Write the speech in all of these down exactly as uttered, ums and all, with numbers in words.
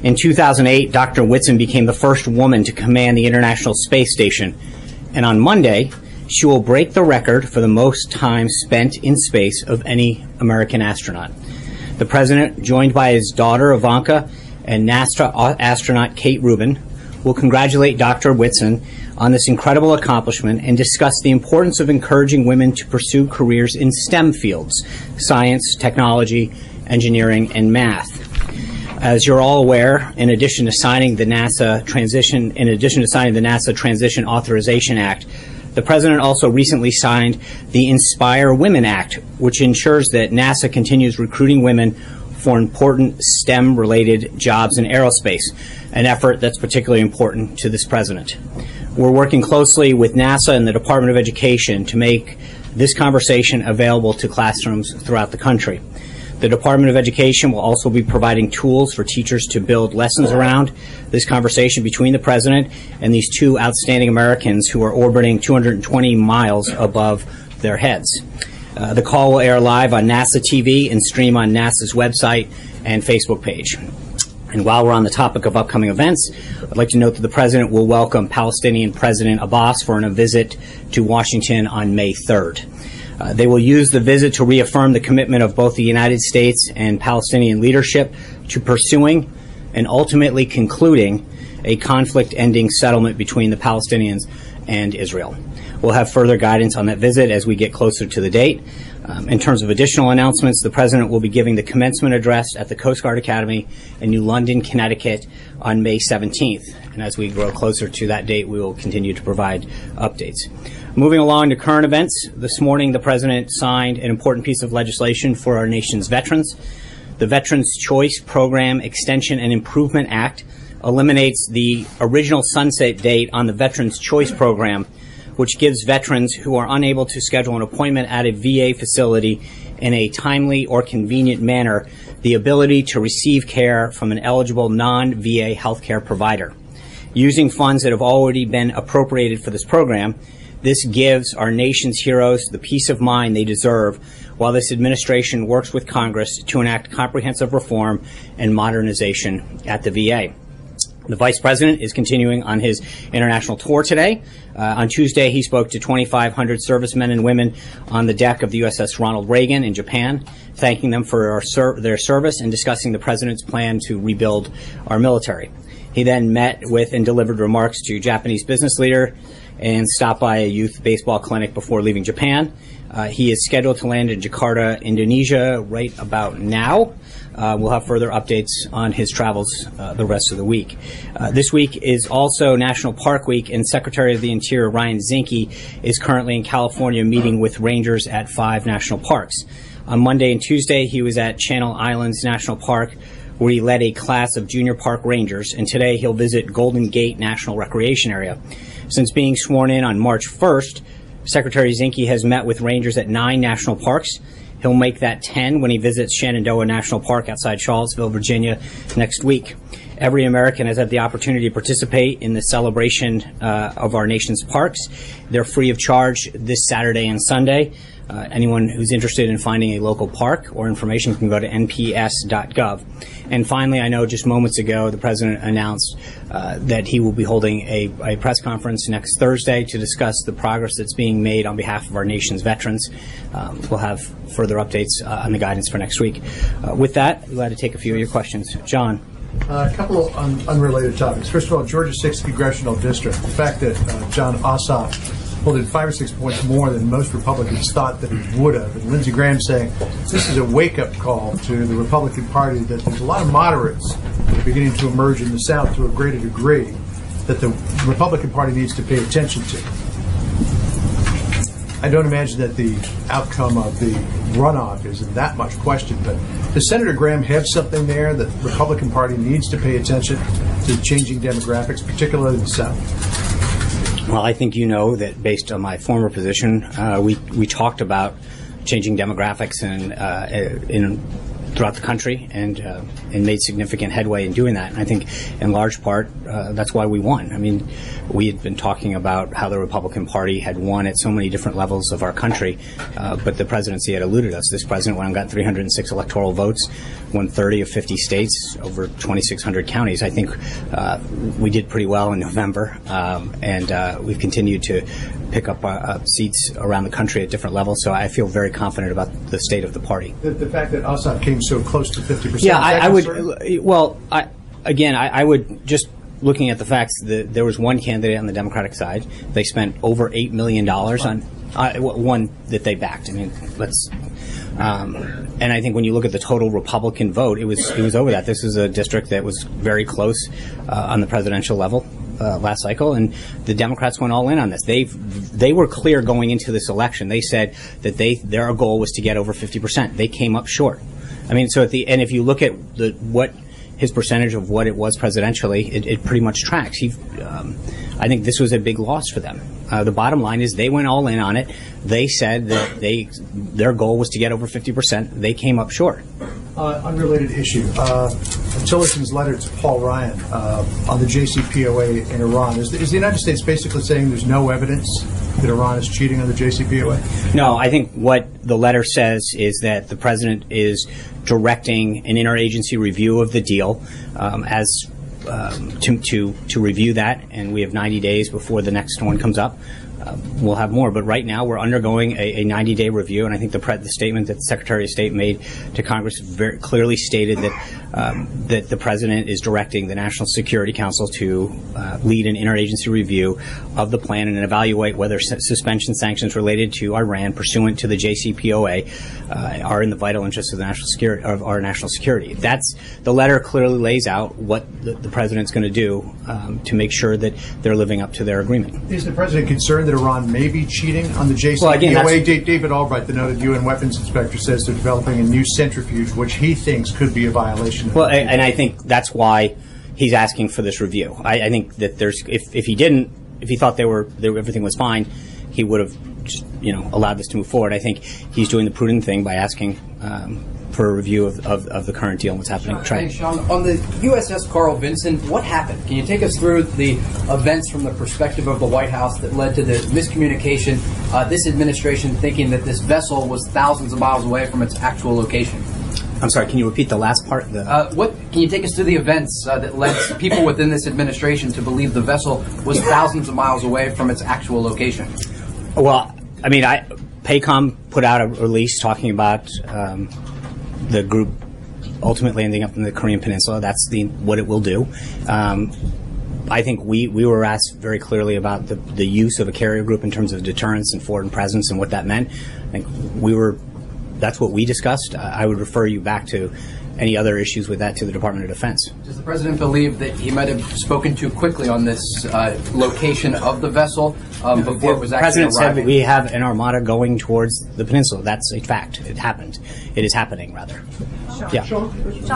In two thousand eight, Doctor Whitson became the first woman to command the International Space Station, and on Monday, she will break the record for the most time spent in space of any American astronaut. The President, joined by his daughter Ivanka and NASA astronaut Kate Rubin, will congratulate Doctor Whitson on this incredible accomplishment and discuss the importance of encouraging women to pursue careers in STEM fields: science, technology, engineering, and math. As you're all aware, in addition to signing the NASA transition, in addition to signing the NASA Transition Authorization Act, the President also recently signed the Inspire Women Act, which ensures that NASA continues recruiting women for important STEM-related jobs in aerospace, an effort that's particularly important to this President. We're working closely with NASA and the Department of Education to make this conversation available to classrooms throughout the country. The Department of Education will also be providing tools for teachers to build lessons around this conversation between the President and these two outstanding Americans who are orbiting two hundred twenty miles above their heads. Uh, the call will air live on NASA T V and stream on NASA's website and Facebook page. And while we're on the topic of upcoming events, I'd like to note that the President will welcome Palestinian President Abbas for a visit to Washington on May third. Uh, they will use the visit to reaffirm the commitment of both the United States and Palestinian leadership to pursuing and ultimately concluding a conflict-ending settlement between the Palestinians and Israel. We'll have further guidance on that visit as we get closer to the date. Um, in terms of additional announcements, the President will be giving the commencement address at the Coast Guard Academy in New London, Connecticut on May seventeenth. And as we grow closer to that date, we will continue to provide updates. Moving along to current events, this morning the President signed an important piece of legislation for our nation's veterans. The Veterans Choice Program Extension and Improvement Act eliminates the original sunset date on the Veterans Choice Program, which gives veterans who are unable to schedule an appointment at a V A facility in a timely or convenient manner the ability to receive care from an eligible non-V A healthcare provider. Using funds that have already been appropriated for this program, this gives our nation's heroes the peace of mind they deserve while this administration works with Congress to enact comprehensive reform and modernization at the V A. The Vice President is continuing on his international tour today. Uh, on Tuesday, he spoke to twenty-five hundred servicemen and women on the deck of the U S S Ronald Reagan in Japan, thanking them for our ser- their service and discussing the President's plan to rebuild our military. He then met with and delivered remarks to Japanese business leader and stopped by a youth baseball clinic before leaving Japan. Uh, he is scheduled to land in Jakarta, Indonesia, right about now. Uh, we'll have further updates on his travels uh, the rest of the week. Uh, this week is also National Park Week, and Secretary of the Interior Ryan Zinke is currently in California meeting with rangers at five national parks. On Monday and Tuesday, he was at Channel Islands National Park, where he led a class of junior park rangers, and today he'll visit Golden Gate National Recreation Area. Since being sworn in on March first, Secretary Zinke has met with rangers at nine national parks. He'll make that ten when he visits Shenandoah National Park outside Charlottesville, Virginia, next week. Every American has had the opportunity to participate in the celebration uh, of our nation's parks. They're free of charge this Saturday and Sunday. Uh, anyone who's interested in finding a local park or information can go to N P S dot gov. And finally, I know just moments ago the President announced uh, that he will be holding a, a press conference next Thursday to discuss the progress that's being made on behalf of our nation's veterans. Um, we'll have further updates uh, on the guidance for next week. Uh, with that, we'll have to take a few of your questions. John. Uh, a couple of un- unrelated topics. First of all, Georgia sixth Congressional District. The fact that uh, John Ossoff pulled in five or six points more than most Republicans thought that he would have. And Lindsey Graham saying this is a wake-up call to the Republican Party that there's a lot of moderates beginning to emerge in the South to a greater degree that the Republican Party needs to pay attention to. I don't imagine that the outcome of the runoff is in that much question, but does Senator Graham have something there that the Republican Party needs to pay attention to changing demographics, particularly in the South? Well, I think you know that based on my former position, uh, we we talked about changing demographics and uh, in throughout the country and uh, and made significant headway in doing that. And I think, in large part, uh, that's why we won. I mean, we had been talking about how the Republican Party had won at so many different levels of our country, uh, but the presidency had eluded us. This president went and got three hundred six electoral votes, won thirty of fifty states, over twenty-six hundred counties. I think uh, we did pretty well in November, um, and uh, we've continued to pick up uh, uh, seats around the country at different levels. So I feel very confident about the state of the party. The, the fact that Ossoff came so close to fifty percent. Yeah, I, I would. Well, I, again, I, I would just looking at the facts. The, there was one candidate on the Democratic side. They spent over eight million dollars on uh, one that they backed. I mean, let's. Um, and I think when you look at the total Republican vote, it was it was over that. This is a district that was very close uh, on the presidential level uh, last cycle, and the Democrats went all in on this. They they were clear going into this election. They said that they their goal was to get over fifty percent. They came up short. I mean, so at the and if you look at the what his percentage of what it was presidentially, it, it pretty much tracks. He, um, I think this was a big loss for them. Uh, the bottom line is they went all in on it. They said that they their goal was to get over fifty percent. They came up short. Uh, unrelated issue. Uh, Tillerson's letter to Paul Ryan uh, on the J C P O A in Iran. Is the, is the United States basically saying there's no evidence that Iran is cheating on the J C P O A? No, I think what the letter says is that the president is directing an interagency review of the deal um, as um, to, to to review that, and we have ninety days before the next one comes up. Uh, we'll have more, but right now we're undergoing a ninety-day review, and I think the, pre- the statement that the Secretary of State made to Congress very clearly stated that um, that the President is directing the National Security Council to uh, lead an interagency review of the plan and evaluate whether su- suspension sanctions related to Iran pursuant to the J C P O A uh, are in the vital interests of the national security of our national security. That's the letter clearly lays out what the, the President's going to do um, to make sure that they're living up to their agreement. Is the President concerned that Iran may be cheating on the J C P O A? Well, again, that's, David Albright, the noted U N weapons inspector, says they're developing a new centrifuge, which he thinks could be a violation of well, the and I think that's why he's asking for this review. I, I think that there's, if, if he didn't, if he thought they were, they were everything was fine, he would have just, you know, allowed this to move forward. I think he's doing the prudent thing by asking um, for a review of, of, of the current deal and what's happening. Sean, thanks, Sean. On the U S S Carl Vinson, what happened? Can you take us through the events from the perspective of the White House that led to the miscommunication, uh, this administration thinking that this vessel was thousands of miles away from its actual location? I'm sorry, can you repeat the last part? The uh, what can you take us through the events uh, that led people within this administration to believe the vessel was thousands of miles away from its actual location? Well, I mean, I, PACOM put out a release talking about um, the group ultimately ending up in the Korean Peninsula. That's the what it will do. Um, I think we, we were asked very clearly about the, the use of a carrier group in terms of deterrence and foreign presence and what that meant. I think we were. That's what we discussed. Uh, I would refer you back to any other issues with that to the Department of Defense. Does the President believe that he might have spoken too quickly on this uh, location of the vessel um, before it was actually arriving? The President said that we have an armada going towards the peninsula. That's a fact. It happened. It is happening, rather. Sean, yeah. Sean,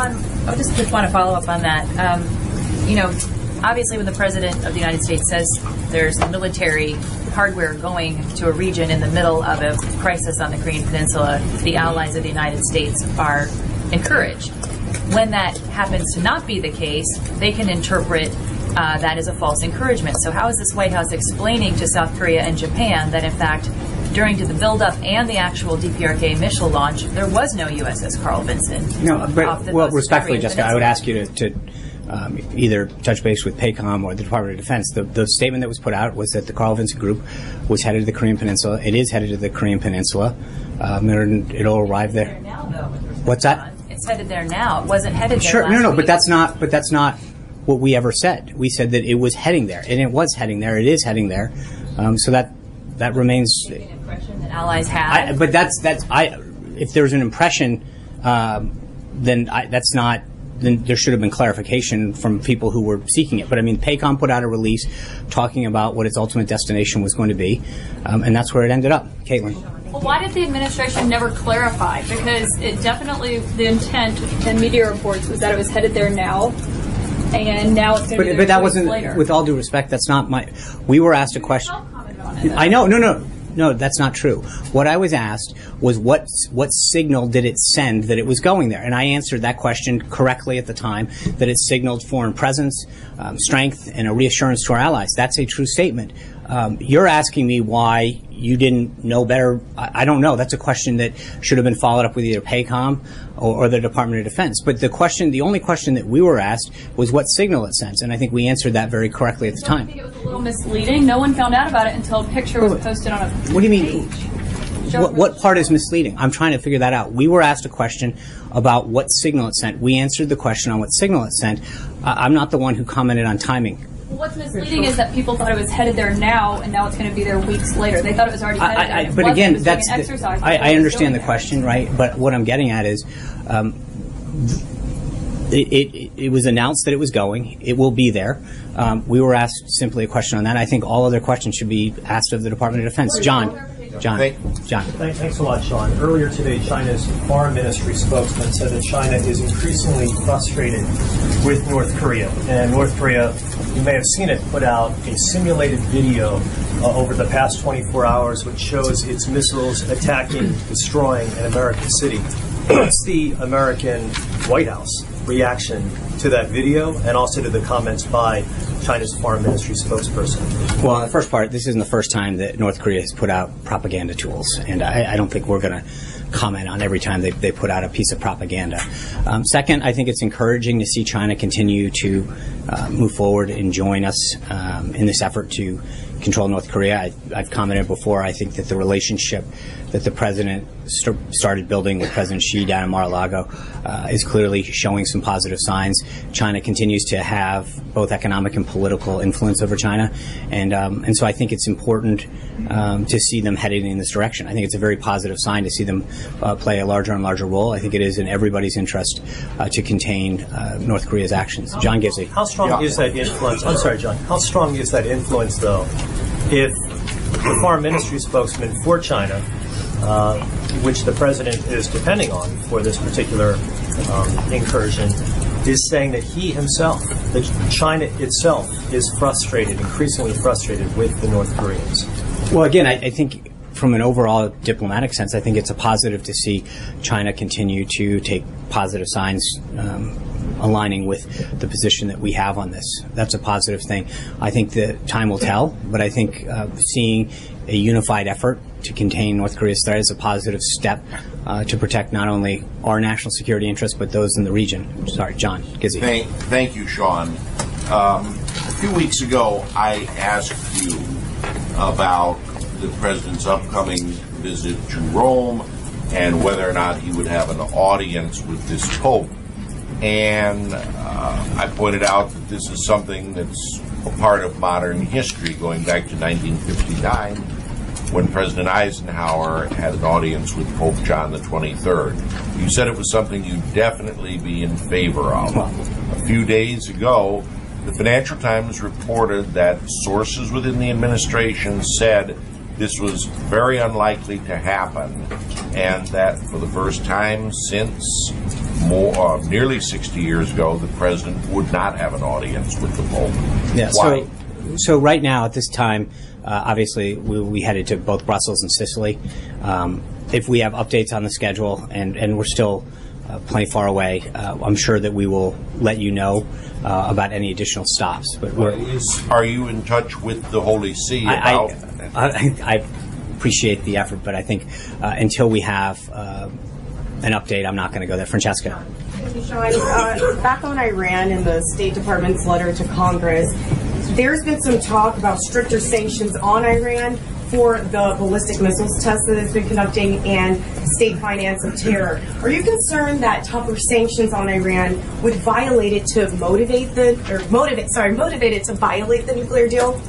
I just, just want to follow up on that. Um, you know, obviously when the President of the United States says there's military hardware going to a region in the middle of a crisis on the Korean Peninsula, the allies of the United States are encouraged. When that happens to not be the case, they can interpret uh, that as a false encouragement. So how is this White House explaining to South Korea and Japan that, in fact, during the build-up and the actual D P R K missile launch, there was no U S S Carl Vinson? No, but, the, well, respectfully, Korean Jessica, Peninsula? I would ask you to, to um, either touch base with PACOM or the Department of Defense. The, the statement that was put out was that the Carl Vinson group was headed to the Korean Peninsula. It is headed to the Korean Peninsula. Um, and it'll arrive there. Now, though, What's that? It's headed there now. It wasn't headed there Sure, last no, no, week. but that's not. But that's not what we ever said. We said that it was heading there, and it was heading there. It is heading there. Um, so that that remains. An impression that allies had. I, but that's that's I. If there's an impression, um, then I, that's not. Then there should have been clarification from people who were seeking it. But I mean, PACOM put out a release talking about what its ultimate destination was going to be, um, and that's where it ended up. Caitlin. Well, why did the administration never clarify? Because it definitely, the intent in media reports was that it was headed there now, and now it's going to be But, there but that two weeks wasn't, later. with all due respect, that's not my. We were asked a question. I'll comment on it, though. I know, no, no. no, that's not true. What I was asked was what what signal did it send that it was going there, and I answered that question correctly at the time. That it signaled foreign presence, um, strength, and a reassurance to our allies. That's a true statement. Um, you're asking me why you didn't know better. I, I don't know. That's a question that should have been followed up with either PACOM or, or the Department of Defense. But the question, the only question that we were asked was what signal it sends, and I think we answered that very correctly at the I time. think it was a little misleading. No one found out about it until a picture was posted on a What do you mean? page. What, what part is misleading? I'm trying to figure that out. We were asked a question about what signal it sent. We answered the question on what signal it sent. Uh, I'm not the one who commented on timing. Well, what's misleading is that people thought it was headed there now, and now it's going to be there weeks later. They thought it was already headed I, there. I, and it but wasn't. It again, was doing that's an the, exercise I, before I it was understand going the there. question, right? But what I'm getting at is, um, it, it, it was announced that it was going. It will be there. Um, we were asked simply a question on that. I think all other questions should be asked of the Department of Defense. John, John, John. Thanks, thanks a lot, Sean. Earlier today, China's foreign ministry spokesman said that China is increasingly frustrated with North Korea. And North Korea, you may have seen it, put out a simulated video uh, over the past twenty-four hours, which shows its missiles attacking, destroying an American city. What's the American White House reaction to that video and also to the comments by China's foreign ministry spokesperson? Well, on the first part, this isn't the first time that North Korea has put out propaganda tools, and I, I don't think we're going to comment on every time they, they put out a piece of propaganda. Um, second, I think it's encouraging to see China continue to uh, move forward and join us um, in this effort to control North Korea. I, I've commented before, I think that the relationship that the president st- started building with President Xi down in Mar-a-Lago uh, is clearly showing some positive signs. China continues to have both economic and political influence over China, and um, and so I think it's important um, to see them heading in this direction. I think it's a very positive sign to see them uh, play a larger and larger role. I think it is in everybody's interest uh, to contain uh, North Korea's actions. John Givesy. How strong Yeah. is that influence? I'm sorry, John. How strong is that influence, though, if the foreign ministry spokesman for China, uh, which the president is depending on for this particular um, incursion, is saying that he himself, that China itself, is frustrated, increasingly frustrated with the North Koreans? Well, again, I, I think from an overall diplomatic sense, I think it's a positive to see China continue to take positive signs um, aligning with the position that we have on this. That's a positive thing. I think that time will tell, but I think uh, seeing a unified effort to contain North Korea's threat is a positive step uh, to protect not only our national security interests, but those in the region. Sorry, John Gizzi. Thank, thank you, Sean. Um, a few weeks ago, I asked you about the president's upcoming visit to Rome and whether or not he would have an audience with this Pope. And uh, I pointed out that this is something that's a part of modern history, going back to nineteen fifty-nine, when President Eisenhower had an audience with Pope John the twenty-third. You said it was something you'd definitely be in favor of. A few days ago, the Financial Times reported that sources within the administration said this was very unlikely to happen, and that for the first time since more, uh, nearly sixty years ago, the president would not have an audience with the Pope. Yeah, Why? so, so right now at this time, uh, obviously we, we headed to both Brussels and Sicily. Um, if we have updates on the schedule, and, and we're still uh, plenty far away, uh, I'm sure that we will let you know uh, about any additional stops. But we're, Is, are you in touch with the Holy See I, about? I, I, I appreciate the effort, but I think uh, until we have uh, an update, I'm not going to go there. Francesca. Thank you, Sean. Uh, back on Iran and the State Department's letter to Congress, there's been some talk about stricter sanctions on Iran for the ballistic missiles test that it's been conducting and state finance of terror. Are you concerned that tougher sanctions on Iran would violate it to motivate the, or motivate, sorry, motivate it to violate the nuclear deal?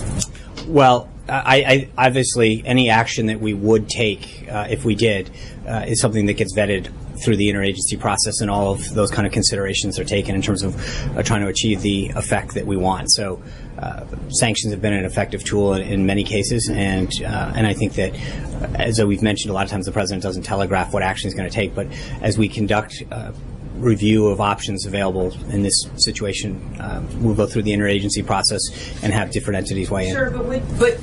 Well, I, I obviously any action that we would take uh, if we did uh, is something that gets vetted through the interagency process, and all of those kind of considerations are taken in terms of uh, trying to achieve the effect that we want. So uh, sanctions have been an effective tool in, in many cases, and uh, and I think that, uh, as we've mentioned, a lot of times the president doesn't telegraph what action he's going to take, but as we conduct uh, review of options available in this situation, uh, we'll go through the interagency process and have different entities weigh in. Sure, but would, but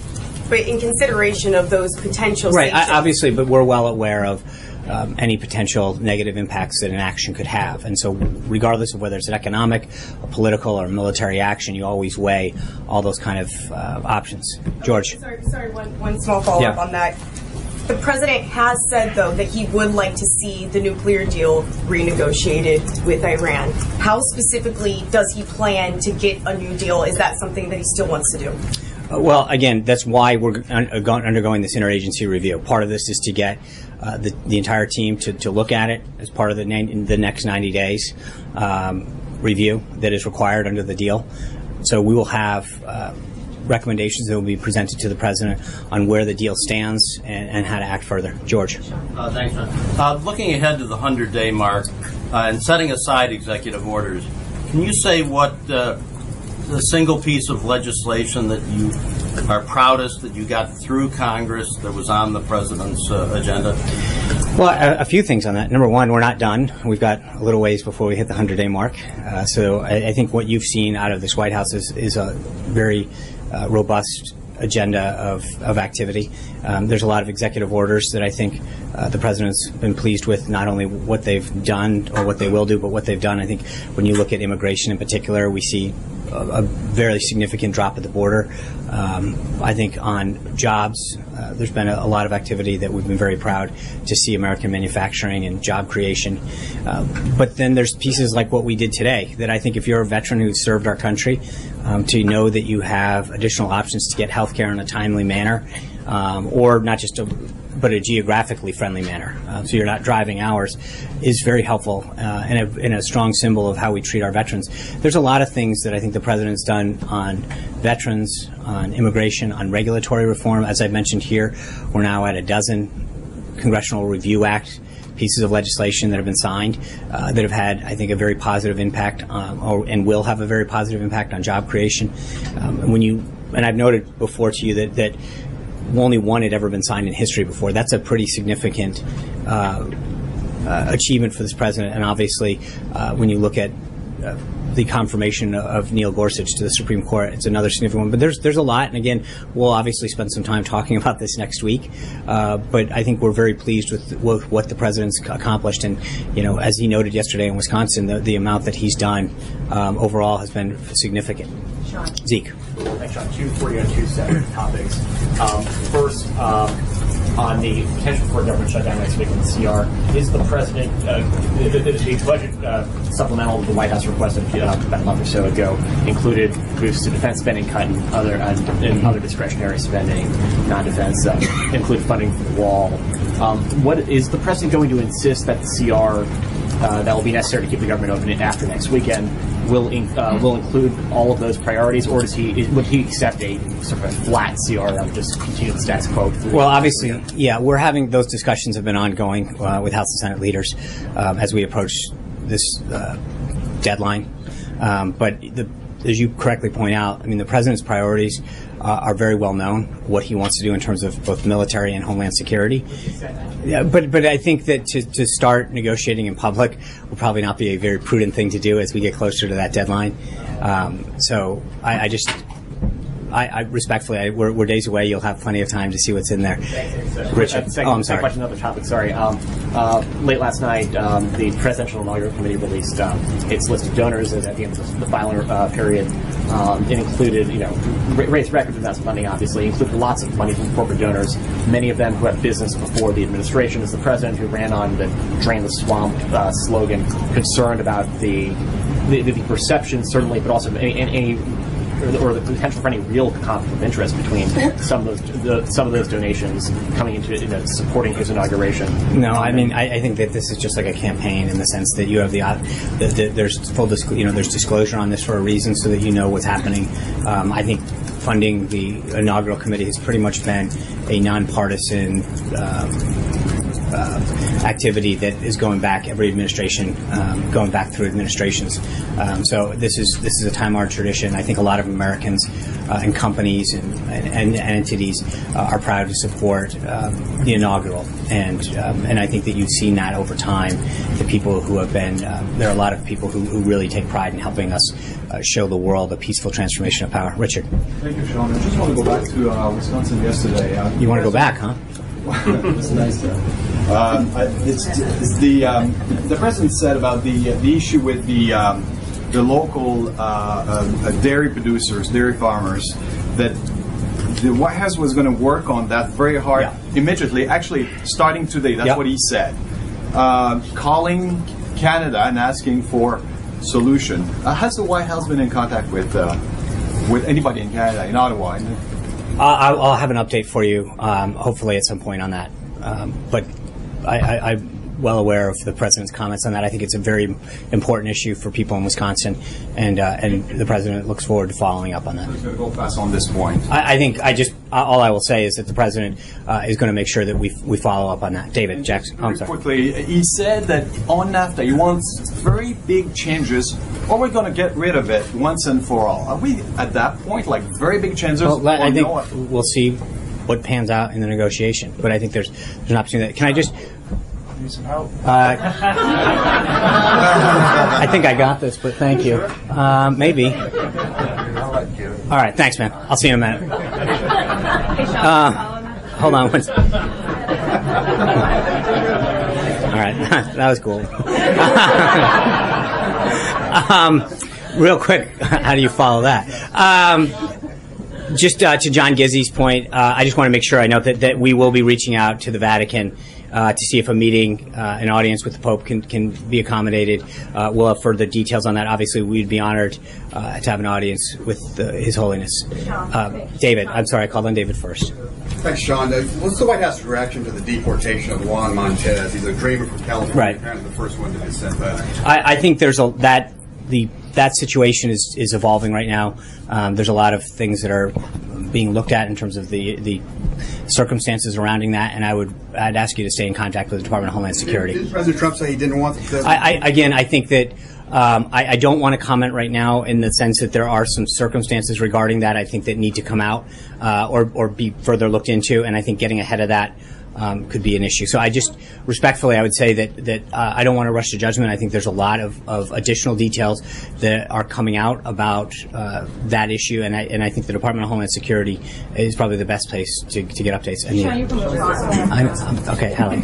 but in consideration of those potential Right, sanctions. I, obviously, but we're well aware of um, any potential negative impacts that an action could have. And so regardless of whether it's an economic, a political, or military action, you always weigh all those kind of uh, options. George? Sorry, sorry one, one small follow-up Yeah. on that. The president has said, though, that he would like to see the nuclear deal renegotiated with Iran. How specifically does he plan to get a new deal? Is that something that he still wants to do? Uh, well, again, that's why we're un- uh, go- undergoing this interagency review. Part of this is to get uh, the, the entire team to, to look at it as part of the, na- the next ninety days um, review that is required under the deal. So we will have uh, recommendations that will be presented to the president on where the deal stands and, and how to act further. George. Uh, thanks, John. Uh, looking ahead to the hundred-day mark uh, and setting aside executive orders, can you say what uh, the single piece of legislation that you are proudest that you got through Congress that was on the president's uh, agenda? Well, a, a few things on that. Number one, we're not done. We've got a little ways before we hit the hundred-day mark. Uh, so I, I think what you've seen out of this White House is, is a very uh, robust agenda of, of activity. Um, there's a lot of executive orders that I think uh, the president's been pleased with, not only what they've done or what they will do, but what they've done. I think when you look at immigration in particular, we see a, a very significant drop at the border. Um, I think on jobs, uh, there's been a, a lot of activity that we've been very proud to see American manufacturing and job creation. Uh, but then there's pieces like what we did today that I think if you're a veteran who's served our country, um, to know that you have additional options to get health care in a timely manner, um, or not just a but a geographically friendly manner, uh, so you're not driving hours, is very helpful uh, and, a, and a strong symbol of how we treat our veterans. There's a lot of things that I think the president's done on veterans, on immigration, on regulatory reform. As I mentioned here, we're now at a dozen Congressional Review Act pieces of legislation that have been signed uh, that have had, I think, a very positive impact um, or, and will have a very positive impact on job creation. Um, and when you, and I've noted before to you that, that only one had ever been signed in history before. That's a pretty significant uh, uh, achievement for this president. And obviously, uh, when you look at uh, the confirmation of Neil Gorsuch to the Supreme Court, it's another significant one. But there's there's a lot. And again, we'll obviously spend some time talking about this next week. Uh, but I think we're very pleased with, with what the president's accomplished. And, you know, as he noted yesterday in Wisconsin, the, the amount that he's done um, overall has been significant. Sean. Zeke. Thanks, Sean. Two for you on two separate topics. Um, first, um, on the potential for a government shutdown next week in the C R, is the president, uh, the, the, the budget uh, supplemental the White House requested uh, about a month or so ago included boosts to defense spending, cut and other, uh, and other discretionary spending, non-defense, uh, include funding for the wall. Um, what is the president going to insist that the C R uh, that will be necessary to keep the government open after next weekend will in, uh, will include all of those priorities, or does he would he accept a sort of a flat C R that would just continue the status quo? Well, obviously, yeah, we're having those discussions have been ongoing uh, with House and Senate leaders um, as we approach this uh, deadline. Um, but the, as you correctly point out, I mean, the president's priorities uh, are very well known. What he wants to do in terms of both military and homeland security. Yeah, but but I think that to, to start negotiating in public will probably not be a very prudent thing to do as we get closer to that deadline. Um, so I, I just, I, I respectfully, I, we're, we're days away. You'll have plenty of time to see what's in there. Richard, second, oh, I'm sorry. Question, another topic. Sorry. Um, uh, late last night, um, the Presidential Inaugural Committee released um, its list of donors at the end of the filing uh, period. Um, it included, you know, raised records amounts of money. Obviously, included lots of money from corporate donors. Many of them who had business before the administration. As the president, who ran on the "Drain the Swamp" uh, slogan, concerned about the the, the perception, certainly, but also any. any Or the, or the potential for any real conflict of interest between some of those the, some of those donations coming into you know, supporting his inauguration. No, I mean I, I think that this is just like a campaign in the sense that you have the, the, the there's full disc, you know there's disclosure on this for a reason so that you know what's happening. Um, I think funding the inaugural committee has pretty much been a nonpartisan Um, uh, activity that is going back every administration, um, going back through administrations. Um, so this is this is a time-honored tradition. I think a lot of Americans uh, and companies and, and, and entities uh, are proud to support um, the inaugural, and um, and I think that you've seen that over time. The people who have been um, there are a lot of people who, who really take pride in helping us uh, show the world a peaceful transformation of power. Richard, thank you, Sean. I just want to go back to uh, Wisconsin yesterday. Uh, you want to go back, huh? It's nice to. Um, I- it's, it's the um, the president said about the uh, the issue with the um, the local uh, uh, dairy producers, dairy farmers, that the White House was going to work on that very hard Yeah. immediately. Actually, starting today. That's Yep. what he said. Uh, calling Canada and asking for solution. Uh, has the White House been in contact with uh, with anybody in Canada, in Ottawa? In Uh, I'll, I'll have an update for you, um, hopefully at some point on that. Um, but I, I, I'm well aware of the president's comments on that. I think it's a very important issue for people in Wisconsin, and uh, and the president looks forward to following up on that. He's going to go fast on this point. I, I think I just all I will say is that the president uh, is going to make sure that we we follow up on that. David Jackson, oh, I'm Very sorry. quickly, he said that on NAFTA he wants very big changes, or we're going to get rid of it once and for all. Are we at that point, like very big changes? Well, let- I or think no? we'll see what pans out in the negotiation. But I think there's there's an opportunity. That, can I just? Need some help? Uh, I think I got this, but thank you. Uh, maybe. All right, thanks, man. I'll see you in a minute. Uh, hold on one second. All right, that was cool. um, real quick, how do you follow that? Um, just uh, to John Gizzi's point, uh, I just want to make sure I note that, that we will be reaching out to the Vatican Uh, to see if a meeting, uh, an audience with the Pope can, can be accommodated. Uh, we'll have further details on that. Obviously, we'd be honored uh, to have an audience with uh, His Holiness. Uh, David, I'm sorry, I called on David first. Thanks, Sean. Uh, What's the White House's reaction to the deportation of Juan Montez? He's a dreamer from California, Right. apparently the first one to be sent back. I, I think there's a that the that situation is, is evolving right now. Um, there's a lot of things that are being looked at in terms of the the circumstances surrounding that, and I would I'd ask you to stay in contact with the Department of Homeland Security. Didn't President Trump say he didn't want the I, I, again, I think that um, I, I don't want to comment right now in the sense that there are some circumstances regarding that I think that need to come out uh, or, or be further looked into, and I think getting ahead of that um, could be an issue. So I just respectfully, I would say that that uh, I don't want to rush to judgment. I think there's a lot of, of additional details that are coming out about uh, that issue, and I and I think the Department of Homeland Security is probably the best place to, to get updates. And, Sean, you're from Wisconsin. I'm, I'm, okay, Hallie.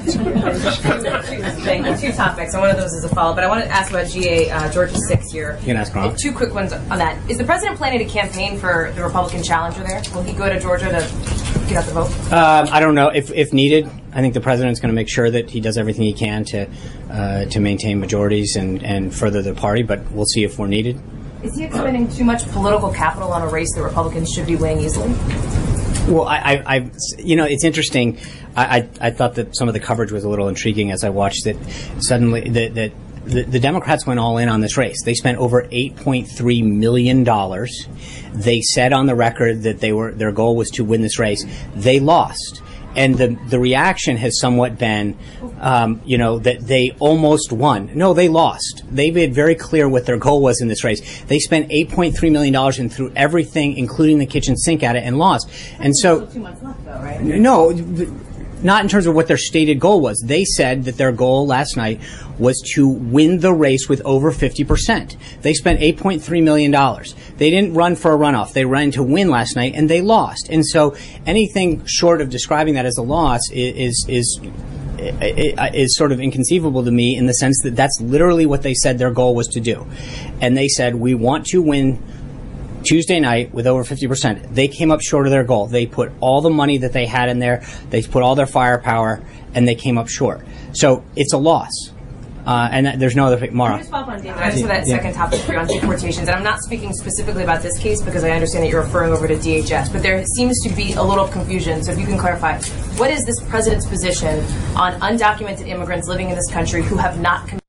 Thank you. Two topics, and one of those is a follow-up. But I wanted to ask about G A uh, Georgia six here. You can ask Ron. Uh, Two quick ones on that. Is the president planning to campaign for the Republican challenger there? Will he go to Georgia to get out the vote? Um, I don't know if, if needed. I think the president's going to make sure that he does everything he can to uh, to maintain majorities and, and further the party. But we'll see if we're needed. Is he expending too much political capital on a race that Republicans should be winning easily? Well, I, I, I you know, it's interesting. I, I, I thought that some of the coverage was a little intriguing as I watched it. Suddenly, that that the, the Democrats went all in on this race. They spent over eight point three million dollars. They said on the record that they were their goal was to win this race. They lost. And the the reaction has somewhat been, um, you know, that they almost won. No, they lost. They made very clear what their goal was in this race. They spent eight point three million dollars and threw everything, including the kitchen sink, at it and lost. And so, Two months left, though, right? no, not in terms of what their stated goal was. They said that their goal last night was to win the race with over fifty percent. They spent eight point three million dollars. They didn't run for a runoff. They ran to win last night, and they lost. And so anything short of describing that as a loss is is is, is sort of inconceivable to me in the sense that that's literally what they said their goal was to do. And they said, we want to win Tuesday night with over fifty percent. They came up short of their goal. They put all the money that they had in there, they put all their firepower, and they came up short. So it's a loss. Uh, and that, there's no other thing. Mara. Can I just follow up on David? I just have that Yeah. second topic for you on deportations, and I'm not speaking specifically about this case because I understand that you're referring over to D H S, but there seems to be a little confusion, so if you can clarify, what is this president's position on undocumented immigrants living in this country who have not committed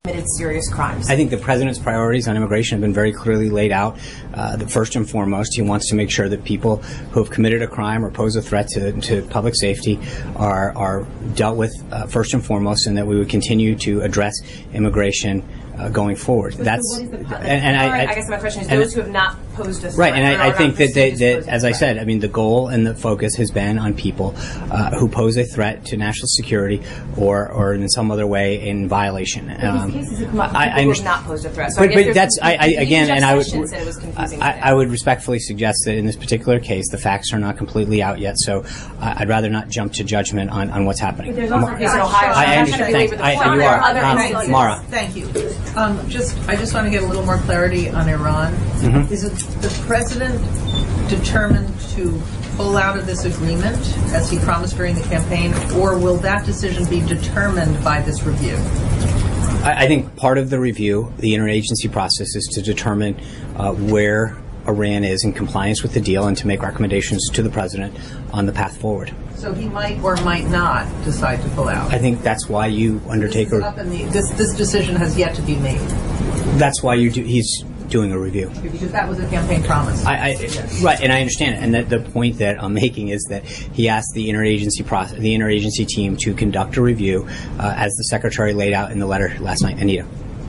committed serious crimes. I think the president's priorities on immigration have been very clearly laid out. Uh, the first and foremost, he wants to make sure that people who have committed a crime or pose a threat to, to public safety are are dealt with uh, first and foremost, and that we would continue to address immigration uh, going forward. But That's so what is the, and, the and I, I, I guess my question is and, those who have not posed a threat. right, and I, I or think are that, they, not that posed as a I threat. said, I mean the goal and the focus has been on people uh, who pose a threat to national security or or in some other way in violation. But Um, these cases have come up from I- I people who have understand- not posed a threat. So but, I guess but there's that's I, I confusion. again, Jeff and I would Sessions said it was confusing I, today. I would respectfully suggest that in this particular case, the facts are not completely out yet. So uh, I'd rather not jump to judgment on, on what's happening. But there's also a case in Ohio. so I I'm not understand. trying to belabor the Thanks. point. I- you There are. other Um, instances. Mara. Thank you. Um, just, I just want to get a little more clarity on Iran. Mhm. Is it the president determined to pull out of this agreement, as he promised during the campaign, or will that decision be determined by this review? I, I think part of the review, the interagency process, is to determine uh, where Iran is in compliance with the deal and to make recommendations to the president on the path forward. So he might or might not decide to pull out. I think that's why you undertake This is a. up in the- this, this decision has yet to be made, That's why you do. He's doing a review. because that was a campaign promise. I, I, right, and I understand it. And that the point that I'm making is that he asked the interagency process, the interagency team, to conduct a review, uh, as the secretary laid out in the letter last night. Anita.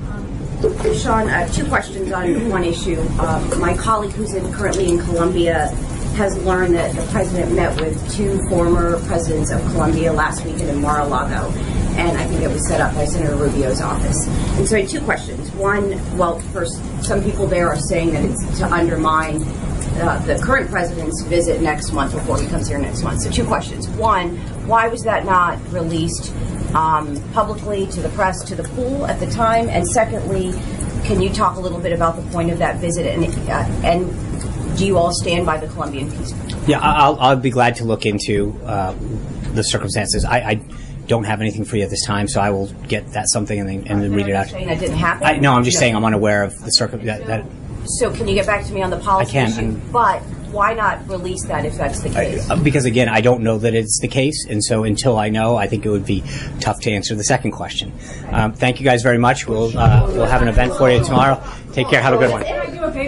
Sean, uh, two questions on one issue. Um, my colleague who's in, currently in Colombia has learned that the president met with two former presidents of Colombia last weekend in Mar-a-Lago, and I think it was set up by Senator Rubio's office. And so I had two questions. One, well, first, some people there are saying that it's to undermine uh, the current president's visit next month before he comes here next month. So two questions. One, why was that not released um, publicly to the press, to the pool at the time? And secondly, can you talk a little bit about the point of that visit, and, uh, and do you all stand by the Colombian peace? Yeah, I'll, I'll be glad to look into uh, the circumstances. I, I don't have anything for you at this time, so I will get that something and then, and then read it out. Saying that didn't happen? I, no, I'm just saying I'm unaware of the circum. That, that So can you get back to me on the policy I can, issue? I'm- But why not release that if that's the case? uh, because again, I don't know that it's the case, and so until I know, I think it would be tough to answer the second question. Um, thank you guys very much. We'll uh, we'll have an event for you tomorrow. Take care. Have a good one.